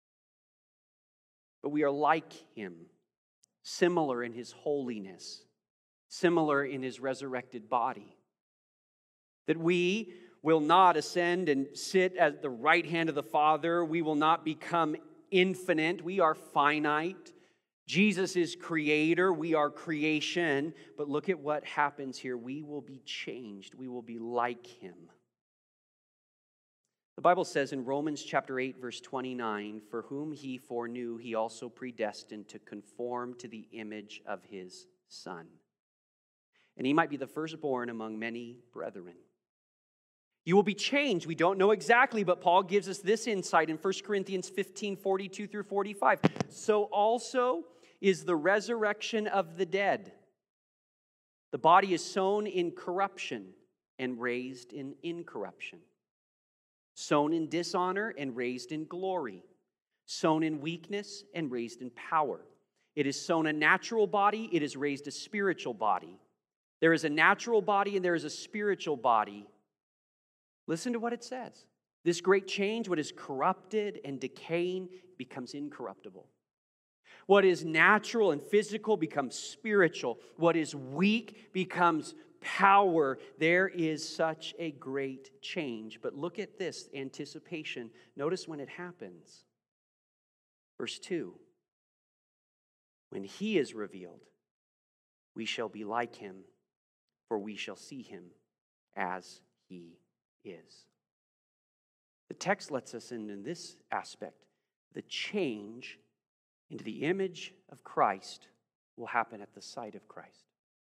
But we are like him, similar in his holiness, similar in his resurrected body. That we will not ascend and sit at the right hand of the Father. We will not become infinite. We are finite. Jesus is creator. We are creation. But look at what happens here. We will be changed. We will be like him. The Bible says in Romans chapter eight, verse twenty-nine, for whom he foreknew, he also predestined to conform to the image of his Son. And he might be the firstborn among many brethren. You will be changed. We don't know exactly, but Paul gives us this insight in First Corinthians fifteen, forty-two through forty-five. So also is the resurrection of the dead. The body is sown in corruption and raised in incorruption. Sown in dishonor and raised in glory. Sown in weakness and raised in power. It is sown a natural body, it is raised a spiritual body. There is a natural body and there is a spiritual body. Listen to what it says. This great change, what is corrupted and decaying, becomes incorruptible. What is natural and physical becomes spiritual. What is weak becomes power. There is such a great change. But look at this anticipation. Notice when it happens. Verse two. When he is revealed, we shall be like him, for we shall see him as he is. The text lets us in in this aspect. The change into the image of Christ will happen at the sight of Christ.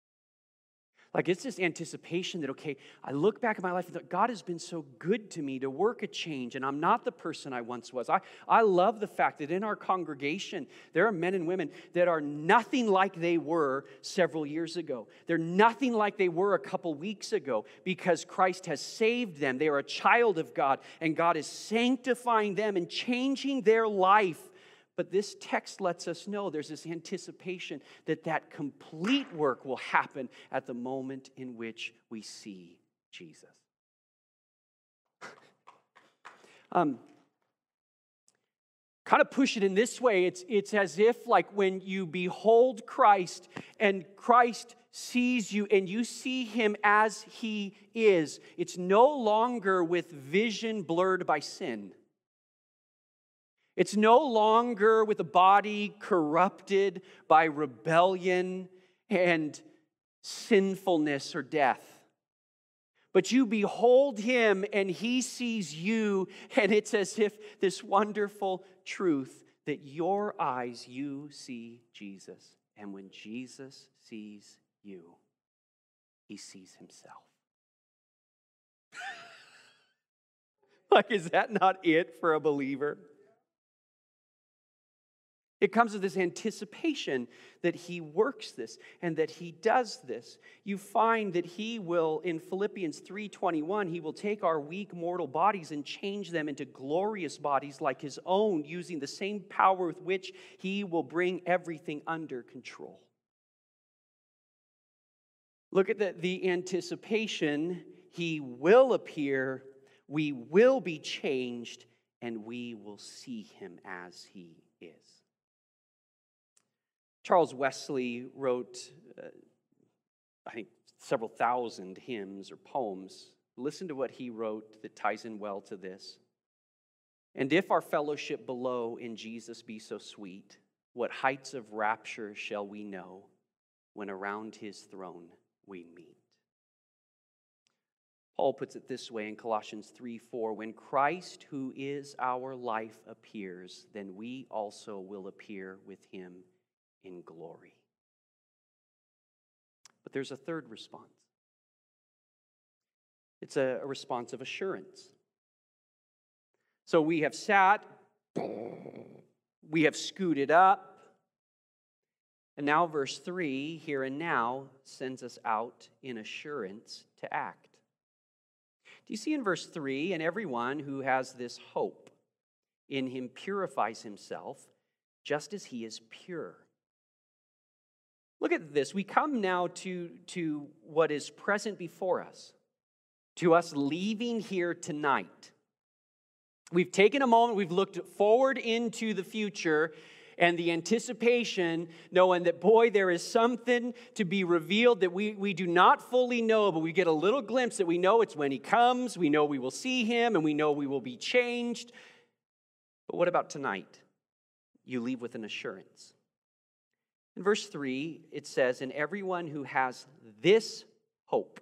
Like it's this anticipation that, okay, I look back at my life and thought, God has been so good to me to work a change, and I'm not the person I once was. I, I love the fact that in our congregation, there are men and women that are nothing like they were several years ago. They're nothing like they were a couple weeks ago because Christ has saved them. They are a child of God, and God is sanctifying them and changing their life. But this text lets us know there's this anticipation that that complete work will happen at the moment in which we see Jesus. um, a kind of push it in this way. It's, it's as if like when you behold Christ and Christ sees you and you see him as he is, it's no longer with vision blurred by sin. It's no longer with a body corrupted by rebellion and sinfulness or death. But you behold him and he sees you, and it's as if this wonderful truth that your eyes, you see Jesus. And when Jesus sees you, he sees himself. Like, is that not it for a believer? It comes with this anticipation that he works this and that he does this. You find that he will, in Philippians three twenty-one, he will take our weak mortal bodies and change them into glorious bodies like his own, using the same power with which he will bring everything under control. Look at the, the anticipation. He will appear, we will be changed, and we will see him as he is. Charles Wesley wrote, uh, I think, several thousand hymns or poems. Listen to what he wrote that ties in well to this. And if our fellowship below in Jesus be so sweet, what heights of rapture shall we know when around his throne we meet? Paul puts it this way in Colossians three four, when Christ, who is our life, appears, then we also will appear with him in glory. But there's a third response. It's a, a response of assurance. So we have sat, we have scooted up, and now verse three, here and now, sends us out in assurance to act. Do you see in verse three, and everyone who has this hope in him purifies himself just as he is pure. Look at this. We come now to, to what is present before us, to us leaving here tonight. We've taken a moment, we've looked forward into the future and the anticipation, knowing that, boy, there is something to be revealed that we, we do not fully know, but we get a little glimpse that we know it's when he comes, we know we will see him, and we know we will be changed. But what about tonight? You leave with an assurance. In verse three, it says, and everyone who has this hope.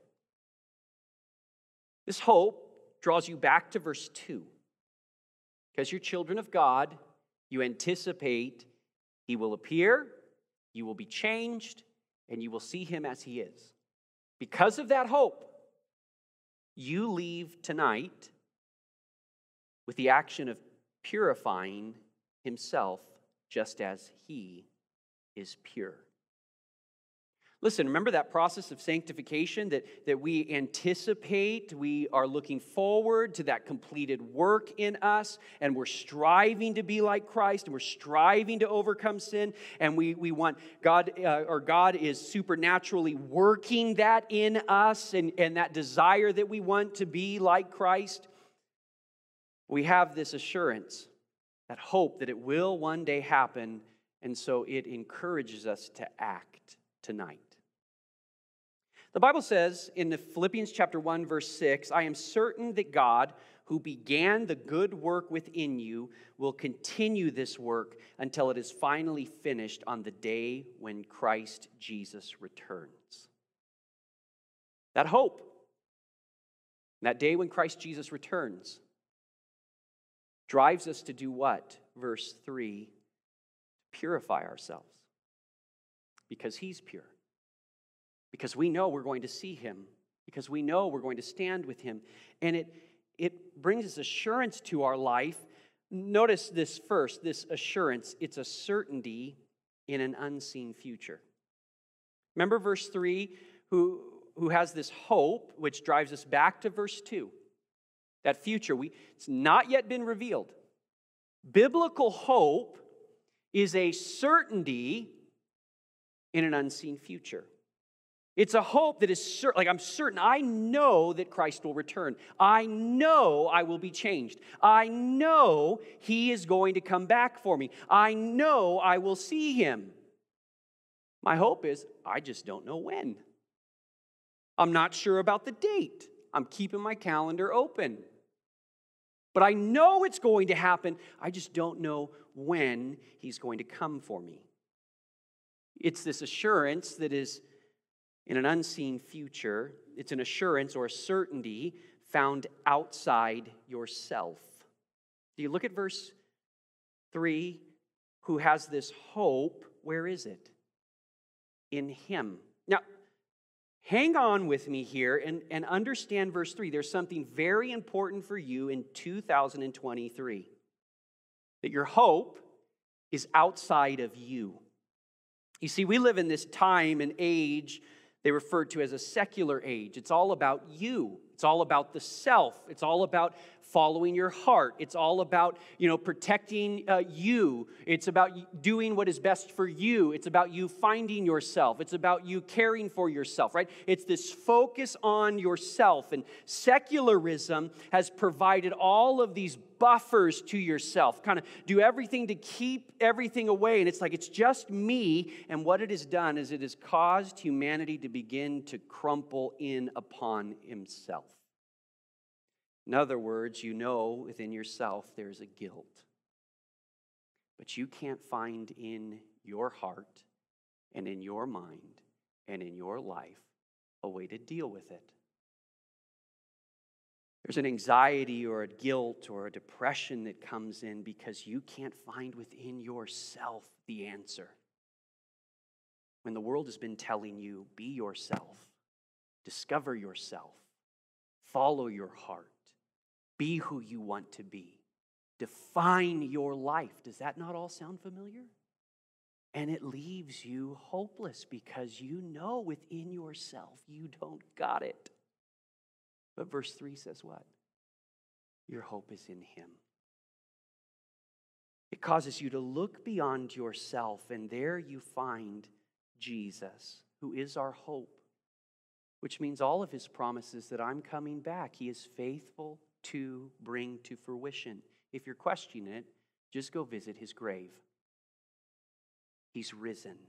This hope draws you back to verse two. Because you're children of God, you anticipate he will appear, you will be changed, and you will see him as he is. Because of that hope, you leave tonight with the action of purifying himself just as he is pure. Listen, remember that process of sanctification that, that we anticipate, we are looking forward to that completed work in us, and we're striving to be like Christ, and we're striving to overcome sin, and we, we want God, uh, or God is supernaturally working that in us, and, and that desire that we want to be like Christ. We have this assurance, that hope that it will one day happen, and so it encourages us to act tonight. The Bible says in the Philippians chapter one, verse six, I am certain that God, who began the good work within you, will continue this work until it is finally finished on the day when Christ Jesus returns. That hope, that day when Christ Jesus returns, drives us to do what? Verse three, purify ourselves. Because he's pure. Because we know we're going to see him. Because we know we're going to stand with him. And it, it brings us assurance to our life. Notice this first, this assurance. It's a certainty in an unseen future. Remember verse three, who, who has this hope, which drives us back to verse two. That future, we, it's not yet been revealed. Biblical hope is a certainty in an unseen future. It's a hope that is certain, like I'm certain, I know that Christ will return. I know I will be changed. I know he is going to come back for me. I know I will see him. My hope is, I just don't know when. I'm not sure about the date. I'm keeping my calendar open. But I know it's going to happen. I just don't know when he's going to come for me. It's this assurance that is in an unseen future. It's an assurance or a certainty found outside yourself. Do you look at verse three? Who has this hope? Where is it? In him. Now, hang on with me here and, and understand verse three. There's something very important for you in two thousand twenty-three. That your hope is outside of you. You see, we live in this time and age they refer to as a secular age. It's all about you. It's all about the self. It's all about following your heart. It's all about, you know, protecting uh, you. It's about doing what is best for you. It's about you finding yourself. It's about you caring for yourself, right? It's this focus on yourself. And secularism has provided all of these buffers to yourself. Kind of do everything to keep everything away. And it's like, it's just me. And what it has done is it has caused humanity to begin to crumple in upon himself. In other words, you know within yourself there's a guilt. But you can't find in your heart and in your mind and in your life a way to deal with it. There's an anxiety or a guilt or a depression that comes in because you can't find within yourself the answer. When the world has been telling you, be yourself, discover yourself, follow your heart, be who you want to be, define your life. Does that not all sound familiar? And it leaves you hopeless because you know within yourself you don't got it. But verse three says what? Your hope is in him. It causes you to look beyond yourself, and there you find Jesus, who is our hope, which means all of his promises that I'm coming back, he is faithful to bring to fruition. If you're questioning it, just go visit his grave. He's risen.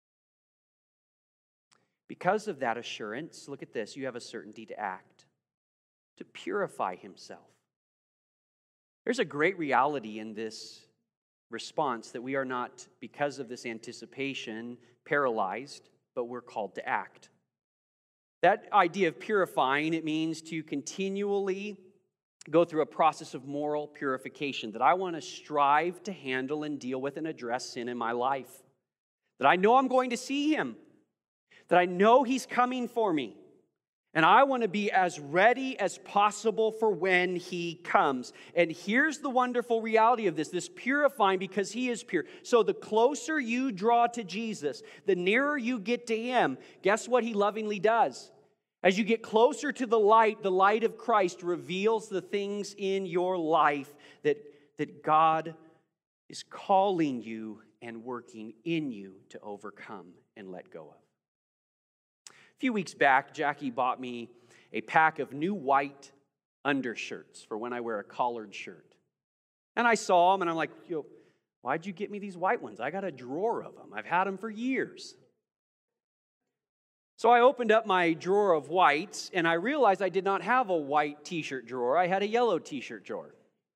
Because of that assurance, look at this, you have a certainty to act, to purify himself. There's a great reality in this response that we are not, because of this anticipation, paralyzed, but we're called to act. That idea of purifying, it means to continually go through a process of moral purification, that I want to strive to handle and deal with and address sin in my life. That I know I'm going to see him. That I know he's coming for me. And I want to be as ready as possible for when he comes. And here's the wonderful reality of this, this purifying because he is pure. So the closer you draw to Jesus, the nearer you get to him, guess what he lovingly does? As you get closer to the light, the light of Christ reveals the things in your life that, that God is calling you and working in you to overcome and let go of. A few weeks back, Jackie bought me a pack of new white undershirts for when I wear a collared shirt. And I saw them and I'm like, yo, why'd you get me these white ones? I got a drawer of them. I've had them for years. So I opened up my drawer of whites, and I realized I did not have a white t-shirt drawer. I had a yellow t-shirt drawer.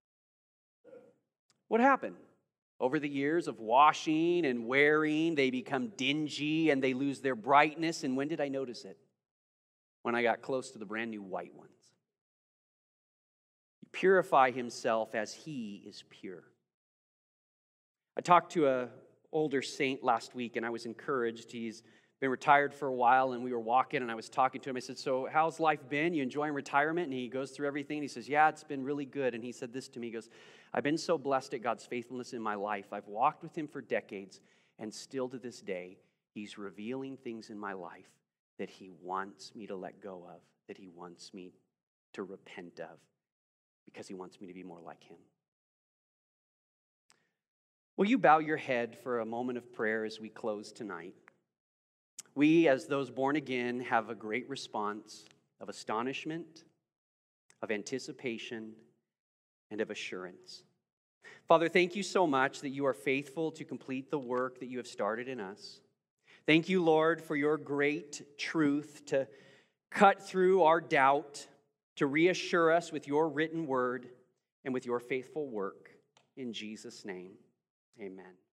What happened? Over the years of washing and wearing, they become dingy and they lose their brightness. And when did I notice it? When I got close to the brand new white ones. Purify himself as he is pure. I talked to an older saint last week, and I was encouraged. He's been retired for a while, and we were walking, and I was talking to him. I said, so how's life been? You enjoying retirement? And he goes through everything. He says, yeah, it's been really good. And he said this to me. He goes, I've been so blessed at God's faithfulness in my life. I've walked with him for decades, and still to this day, he's revealing things in my life that he wants me to let go of, that he wants me to repent of, because he wants me to be more like him. Will you bow your head for a moment of prayer as we close tonight? we, as those born again, have a great response of astonishment, of anticipation, and of assurance. Father, thank you so much that you are faithful to complete the work that you have started in us. Thank you, Lord, for your great truth to cut through our doubt, to reassure us with your written word and with your faithful work. In Jesus' name, amen.